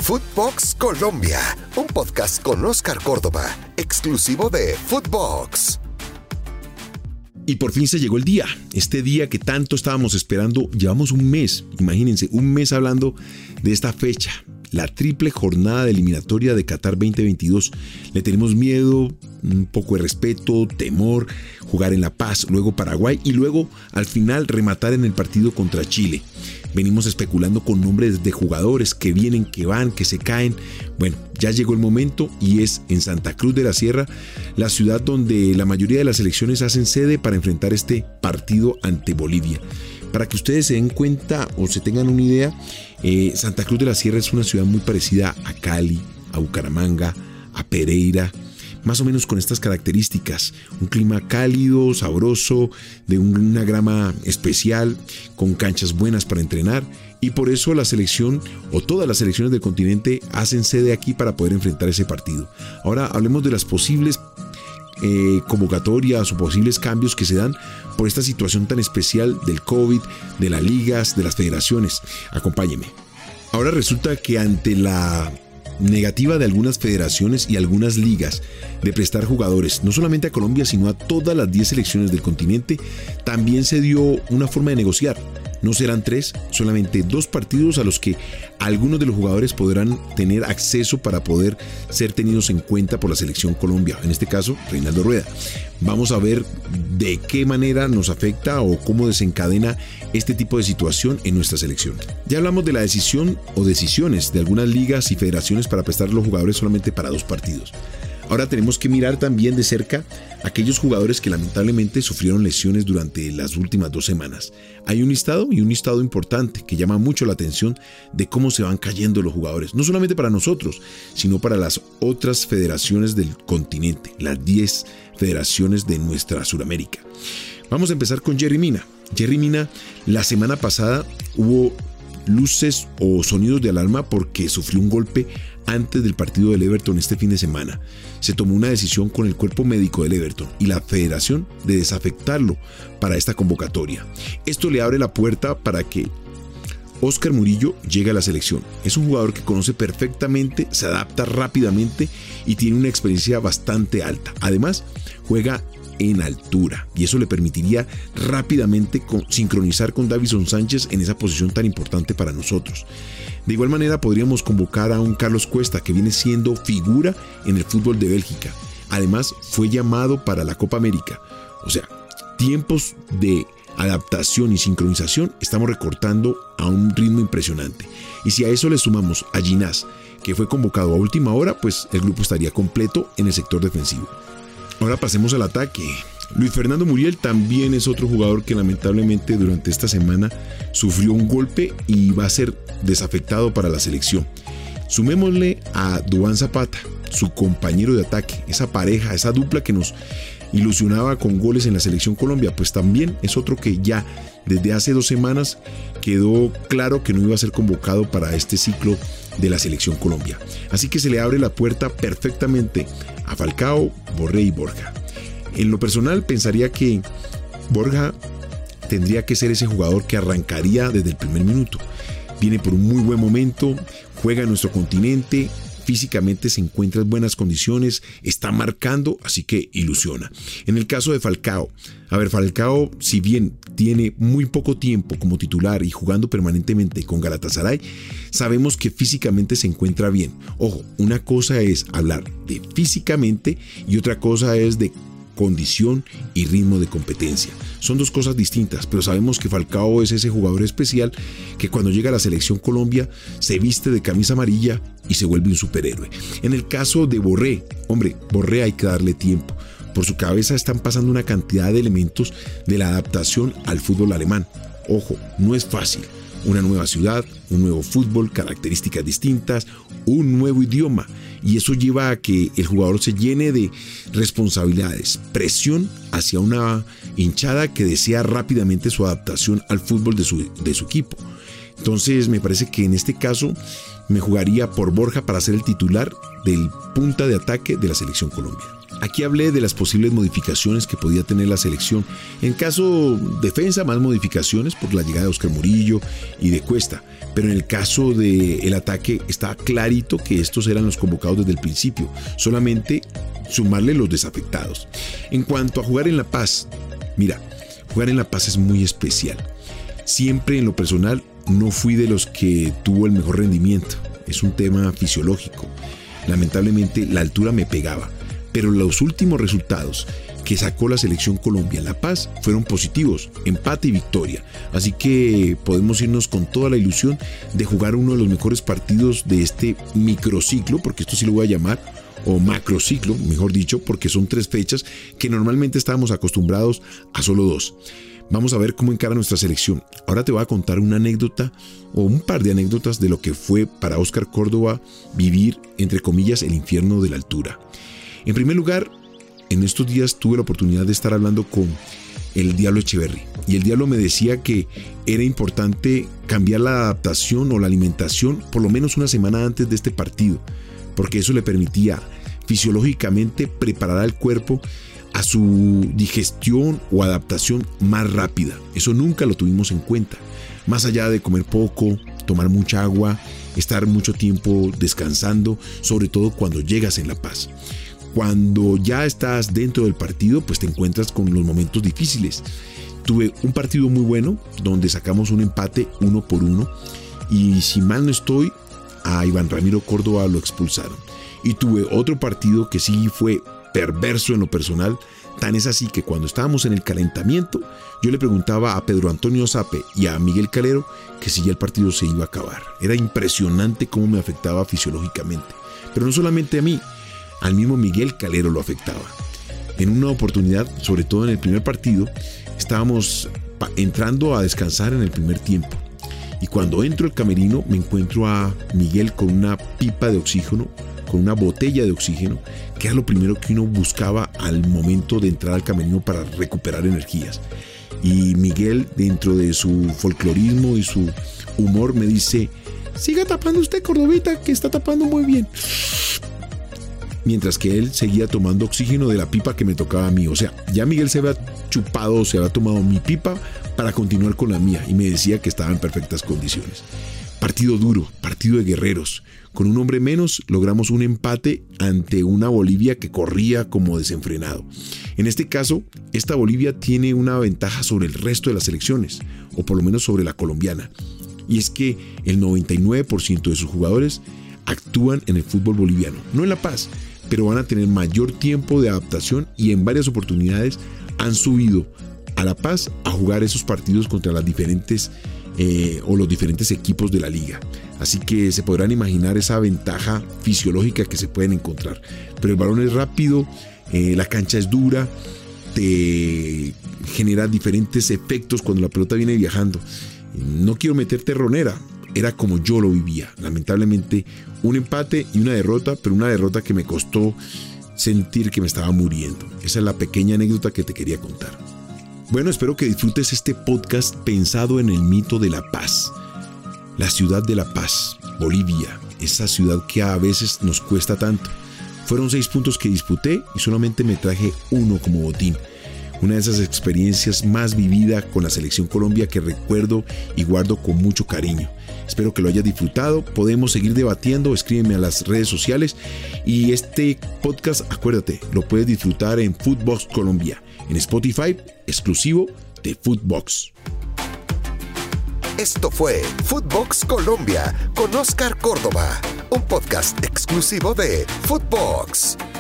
Footbox Colombia, un podcast con Oscar Córdoba, exclusivo de Footbox. Y por fin se llegó el día, este día que tanto estábamos esperando. Llevamos un mes, imagínense, un mes hablando de esta fecha, la triple jornada de eliminatoria de Qatar 2022. Le tenemos miedo, un poco de respeto, temor, jugar en La Paz, luego Paraguay y luego al final rematar en el partido contra Chile. Venimos especulando con nombres de jugadores que vienen, que van, que se caen. Bueno, ya llegó el momento y es en Santa Cruz de la Sierra, la ciudad donde la mayoría de las selecciones hacen sede para enfrentar este partido ante Bolivia. Para que ustedes se den cuenta o se tengan una idea, Santa Cruz de la Sierra es una ciudad muy parecida a Cali, a Bucaramanga, a Pereira, más o menos con estas características: un clima cálido, sabroso, de una grama especial, con canchas buenas para entrenar, y por eso la selección o todas las selecciones del continente hacen sede aquí para poder enfrentar ese partido. Ahora hablemos de las posibles convocatorias o posibles cambios que se dan por esta situación tan especial del COVID, de las ligas, de las federaciones. Acompáñenme. Ahora resulta que ante la negativa de algunas federaciones y algunas ligas de prestar jugadores, no solamente a Colombia, sino a todas las 10 selecciones del continente, también se dio una forma de negociar. No serán 3, solamente 2 partidos a los que algunos de los jugadores podrán tener acceso para poder ser tenidos en cuenta por la selección Colombia, en este caso Reinaldo Rueda. Vamos a ver de qué manera nos afecta o cómo desencadena este tipo de situación en nuestra selección. Ya hablamos de la decisión o decisiones de algunas ligas y federaciones para prestar los jugadores solamente para 2 partidos. Ahora tenemos que mirar también de cerca aquellos jugadores que lamentablemente sufrieron lesiones durante las últimas 2 semanas. Hay un listado importante que llama mucho la atención de cómo se van cayendo los jugadores, no solamente para nosotros, sino para las otras federaciones del continente, las 10 federaciones de nuestra Sudamérica. Vamos a empezar con Yerry Mina. Yerry Mina, la semana pasada hubo luces o sonidos de alarma porque sufrió un golpe antes del partido del Everton este fin de semana. Se tomó una decisión con el cuerpo médico del Everton y la federación de desafectarlo para esta convocatoria. Esto le abre la puerta para que Oscar Murillo llegue a la selección. Es un jugador que conoce perfectamente, se adapta rápidamente y tiene una experiencia bastante alta. Además, juega en altura y eso le permitiría rápidamente sincronizar con Davinson Sánchez en esa posición tan importante para nosotros. De igual manera podríamos convocar a un Carlos Cuesta, que viene siendo figura en el fútbol de Bélgica. Además fue llamado para la Copa América. O sea, tiempos de adaptación y sincronización estamos recortando a un ritmo impresionante. Y si a eso le sumamos a Ginás, que fue convocado a última hora, pues el grupo estaría completo en el sector defensivo. Ahora pasemos al ataque. Luis Fernando Muriel también es otro jugador que lamentablemente durante esta semana sufrió un golpe y va a ser desafectado para la selección. Sumémosle a Duván Zapata, su compañero de ataque, esa pareja, esa dupla que nos ilusionaba con goles en la selección Colombia, pues también es otro que ya desde hace 2 semanas quedó claro que no iba a ser convocado para este ciclo de la selección Colombia. Así que se le abre la puerta perfectamente a Falcao, Borré y Borja. En lo personal pensaría que Borja tendría que ser ese jugador que arrancaría desde el primer minuto. Viene por un muy buen momento, juega en nuestro continente, físicamente se encuentra en buenas condiciones, está marcando, así que ilusiona. En el caso de Falcao, Falcao, si bien tiene muy poco tiempo como titular y jugando permanentemente con Galatasaray, sabemos que físicamente se encuentra bien. Ojo, una cosa es hablar de físicamente y otra cosa es de condición y ritmo de competencia. Son 2 cosas distintas, pero sabemos que Falcao es ese jugador especial que cuando llega a la selección Colombia se viste de camisa amarilla y se vuelve un superhéroe. En el caso de Borré, Borré hay que darle tiempo. Por su cabeza están pasando una cantidad de elementos de la adaptación al fútbol alemán. Ojo, no es fácil. Una nueva ciudad, un nuevo fútbol, características distintas, un nuevo idioma. Y eso lleva a que el jugador se llene de responsabilidades, presión hacia una hinchada que desea rápidamente su adaptación al fútbol de su equipo. Entonces me parece que en este caso me jugaría por Borja para ser el titular del punta de ataque de la selección Colombia. Aquí hablé de las posibles modificaciones que podía tener la selección. En caso defensa, más modificaciones por la llegada de Oscar Murillo y de Cuesta. Pero en el caso del ataque estaba clarito que estos eran los convocados desde el principio. Solamente sumarle los desafectados. En cuanto a jugar en La Paz, mira, jugar en La Paz es muy especial. Siempre en lo personal no fui de los que tuvo el mejor rendimiento. Es un tema fisiológico. Lamentablemente la altura me pegaba. Pero los últimos resultados que sacó la selección Colombia en La Paz fueron positivos, empate y victoria. Así que podemos irnos con toda la ilusión de jugar uno de los mejores partidos de este microciclo, porque esto sí lo voy a llamar, o macrociclo, mejor dicho, porque son 3 fechas que normalmente estábamos acostumbrados a solo 2. Vamos a ver cómo encara nuestra selección. Ahora te voy a contar una anécdota o un par de anécdotas de lo que fue para Óscar Córdoba vivir, entre comillas, el infierno de la altura. En primer lugar, en estos días tuve la oportunidad de estar hablando con el Diablo Echeverry y el Diablo me decía que era importante cambiar la adaptación o la alimentación por lo menos una semana antes de este partido, porque eso le permitía fisiológicamente preparar al cuerpo a su digestión o adaptación más rápida. Eso nunca lo tuvimos en cuenta. Más allá de comer poco, tomar mucha agua, estar mucho tiempo descansando, sobre todo cuando llegas en La Paz. Cuando ya estás dentro del partido, pues te encuentras con los momentos difíciles. Tuve un partido muy bueno, donde sacamos un empate 1-1, y si mal no estoy, a Iván Ramiro Córdoba lo expulsaron. Y tuve otro partido que sí fue perverso en lo personal, tan es así que cuando estábamos en el calentamiento, yo le preguntaba a Pedro Antonio Zape y a Miguel Calero que si ya el partido se iba a acabar. Era impresionante cómo me afectaba fisiológicamente. Pero no solamente a mí, al mismo Miguel Calero lo afectaba. En una oportunidad, sobre todo en el primer partido, estábamos entrando a descansar en el primer tiempo. Y cuando entro al camerino me encuentro a Miguel con una pipa de oxígeno, con una botella de oxígeno, que era lo primero que uno buscaba al momento de entrar al camerino para recuperar energías. Y Miguel, dentro de su folclorismo y su humor, me dice: siga tapando usted, Cordovita, que está tapando muy bien. Mientras que él seguía tomando oxígeno de la pipa que me tocaba a mí. O sea, ya Miguel se había chupado, se había tomado mi pipa para continuar con la mía, y me decía que estaba en perfectas condiciones. Partido duro, partido de guerreros. Con un hombre menos logramos un empate ante una Bolivia que corría como desenfrenado. En este caso, esta Bolivia tiene una ventaja sobre el resto de las selecciones, o por lo menos sobre la colombiana. Y es que el 99% de sus jugadores actúan en el fútbol boliviano, no en La Paz, pero van a tener mayor tiempo de adaptación y en varias oportunidades han subido a La Paz a jugar esos partidos contra las diferentes los diferentes equipos de la liga. Así que se podrán imaginar esa ventaja fisiológica que se pueden encontrar. Pero el balón es rápido, la cancha es dura, te genera diferentes efectos cuando la pelota viene viajando. No quiero meter terronera, era como yo lo vivía. Lamentablemente un empate y una derrota, pero una derrota que me costó sentir que me estaba muriendo. Esa es la pequeña anécdota que te quería contar. Bueno, espero que disfrutes este podcast pensado en el mito de La Paz. La ciudad de La Paz, Bolivia, esa ciudad que a veces nos cuesta tanto. Fueron 6 puntos que disputé y solamente me traje 1 como botín. Una de esas experiencias más vividas con la Selección Colombia que recuerdo y guardo con mucho cariño. Espero que lo hayas disfrutado. Podemos seguir debatiendo, escríbeme a las redes sociales. Y este podcast, acuérdate, lo puedes disfrutar en Footbox Colombia, en Spotify, exclusivo de Footbox. Esto fue Footbox Colombia con Óscar Córdoba, un podcast exclusivo de Footbox.